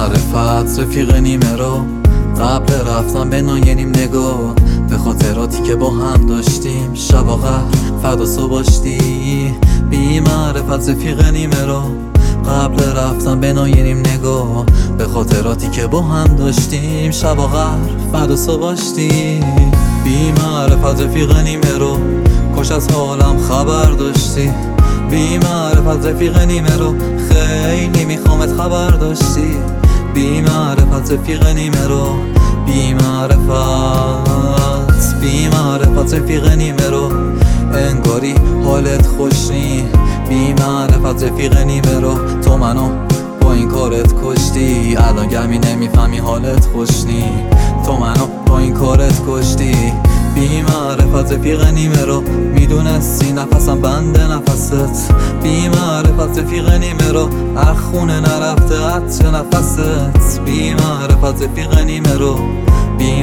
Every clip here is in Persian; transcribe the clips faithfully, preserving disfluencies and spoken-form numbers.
معرفت رفیق نیمه رو قبل رفتن به ناینیم نگاه به خاطراتی که با هم داشتیم شب و قهر فردا صبح باشتی. بی معرفت رفیق نیمه رو قبل رفتن به ناینیم نگاه به خاطراتی که با هم داشتیم شب و قهر فردا صبح باشتی. بی معرفت رفیق نیمه رو کاش از حالم خبر داشتی. بی معرفت رفیق نیمه رو خیلی میخوامت خبر داشتی. بی معرفت رفیق نیمه رو بی معرفت بی معرفت رفیق نیمه رو انگاری حالت خوش نی. بی معرفت رفیق نیمه رو تو منو با این کارت کشتی. الان گمی نمیفهمی حالت خوش نی. تو منو با این کارت کشتی. بی معرفت رفیق نیمه رو میدونستی نفسم بنده نفست. بی معرفت رفیق نیمه رو اخونه نرفته عطر نفست. بی معرفت رفیق نیمه رو بی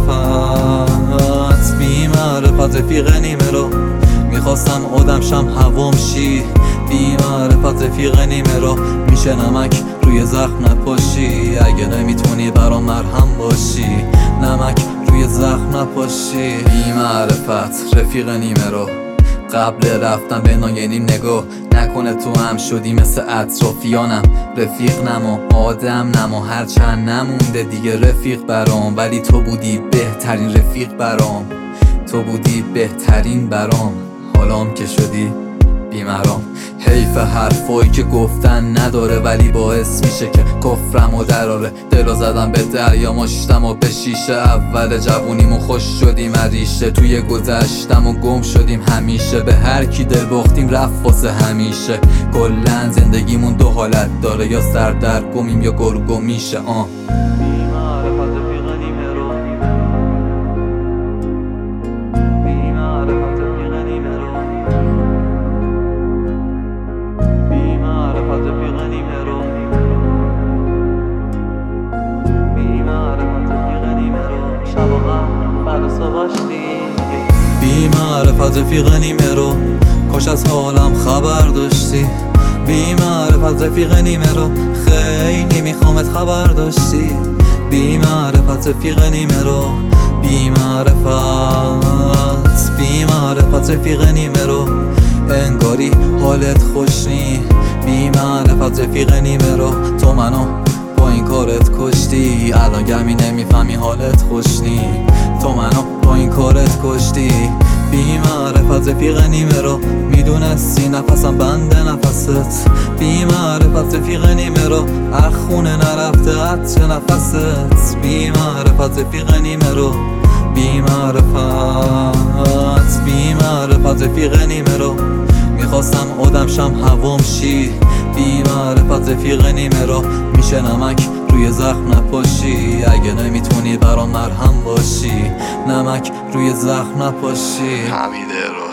معرفت بی معرفت رفیق نیمه رو میخواستم آدم شم هوام شی. بی معرفت رفیق نیمه رو میشه نمک روی زخم نپاشی. اگه نمیتونی برام مرهم باشی نمک روی زخم نپاشی. بی معرفت رفیق نیمه رو قبل رفتن به ناینیم نگاه نکنه تو هم شدی مثل اطرافیانم. رفیق نما آدم نما هرچند نمونده دیگه رفیق برام، ولی تو بودی بهترین رفیق برام. تو بودی بهترین برام حالام که شدی بیمرام. حیف حرفایی که گفتن نداره ولی باعث میشه که کفرم و دراره. دلو زدم به دریا مشتم و به شیشه. اول جوونیمون خوش شدیم عریشه. توی گذشتم و گم شدیم همیشه. به هر کی دل باختیم رفت واسه همیشه. کلن زندگیمون دو حالت داره، یا سردرگمیم یا گرگو میشه. آه بی معرفت رفیق نیمه رو کاش از حالم خبر داشتی. بی معرفت رفیق نیمه رو خیلی میخوامت خبر داشتی. بی معرفت رفیق نیمه رو بی معرفت بی معرفت رفیق نیمه رو انگاری حالت خوش نی. بی معرفت رفیق نیمه رو تو منو با این کارت کشتی. الان گمی نمیفهمی حالت خوش نی. تو منو با این کارت کشتی. بی معرفت رفیق نیمه رو میدونستی نفسم بنده نفست. بی معرفت رفیق نیمه رو اخونه نرفته عطر نفست. بی معرفت رفیق نیمه رو بی معرفت بی معرفت رفیق نیمه رو میخواستم آدم شم هوام شی. بی معرفت رفیق نیمه رو میشه نمک روی زخم نپاشی. اگه نمیتونی برام مرهم باشی نمک روی زخم نپاشی. حمیده رو